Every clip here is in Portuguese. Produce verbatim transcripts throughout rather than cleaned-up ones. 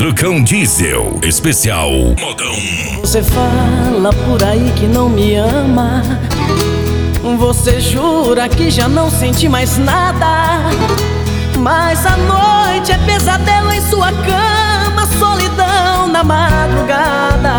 Trucão Diesel, especial modão. Você fala por aí que não me ama, você jura que já não sente mais nada, mas a noite é pesadelo em sua cama, solidão na madrugada.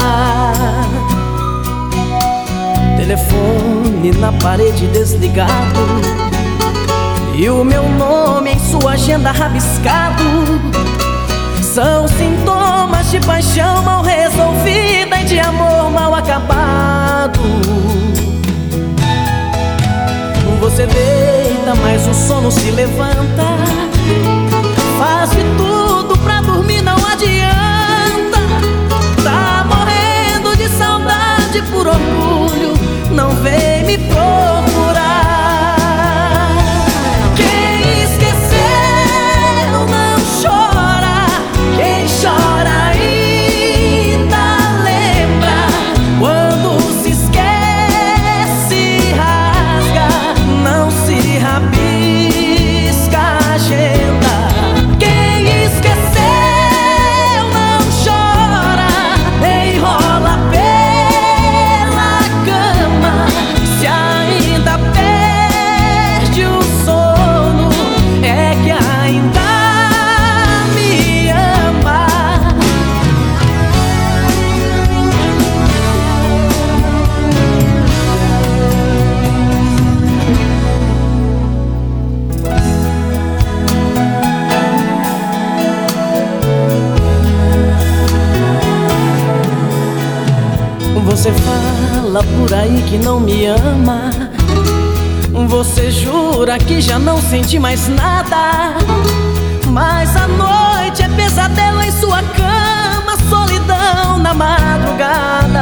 Telefone na parede desligado e o meu nome em sua agenda rabiscado. São sintomas de paixão mal resolvida e de amor mal acabado. Você deita, mas o sono se levanta, faz de tudo pra dormir, não adianta. Tá morrendo de saudade, por orgulho não vem me procurar. Quem esqueceu não chora, quem chora ainda lembra. Quando se esquece, rasga, não se rabisca a agenda. Quem esqueceu não chora, enrola pela cama. Se ainda perde o sono, é que ainda me ama. Você fala por aí que não me ama, você jura que já não sente mais nada, mas a noite é pesadelo em sua cama, solidão na madrugada.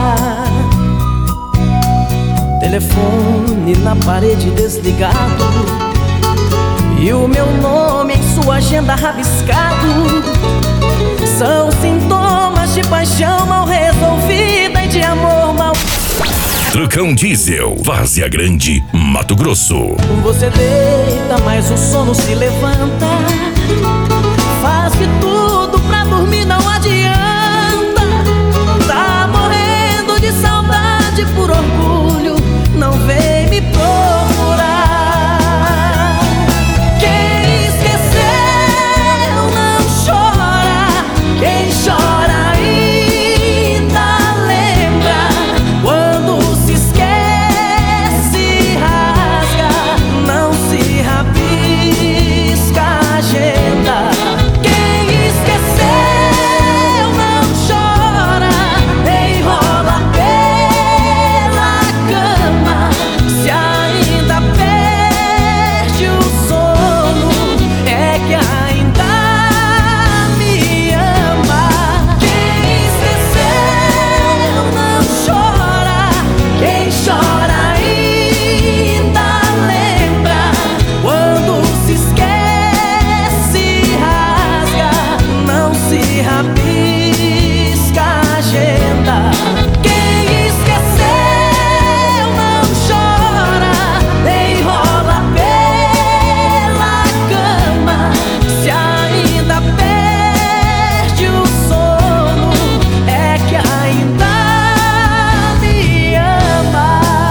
Telefone na parede desligado e o meu nome em sua agenda rabiscado. São sintomas de paixão mal resolvida e de amor mal. Trucão Diesel, Várzea Grande, Mato Grosso. Você deita, mas o sono se levanta, faz de tudo pra dormir, não adianta. Tá morrendo de saudade, por orgulho não vem me procurar. Quem esqueceu não chora, quem chora ainda lembra. Quando se esquece, rasga, não se rabisca a agenda. Quem esqueceu não chora, enrola pela cama. Se ainda perde o sono, é que ainda me ama. Quem esqueceu não chora, quem chora ainda lembra. Quando se esquece, rasga, não se rabisca a agenda. Quem esqueceu não chora, enrola pela cama. Se ainda perde o sono, é que ainda me ama.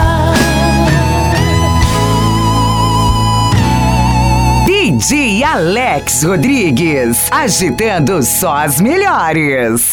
D J Alex Rodrigues, agitando só as melhores.